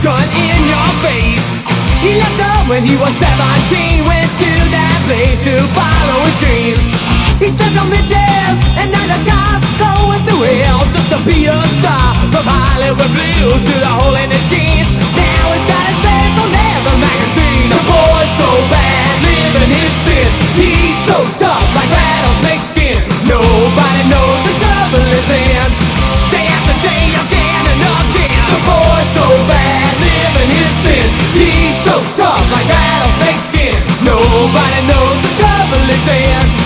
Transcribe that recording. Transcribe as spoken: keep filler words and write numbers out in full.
gun in your face. He left home when he was seventeen, went to that place to follow his dreams. He slept on benches and undercars, going through hell just to be a star. From Hollywood blues to the hole in his jeans, now he's got his face on every magazine. The boy's so bad, living his sin. He's so tough like rattlesnake skin. Nobody knows the trouble is in. Day after day, again and again. The boy's so bad, living his sin. He's so tough like rattlesnake skin. Nobody knows the trouble is in.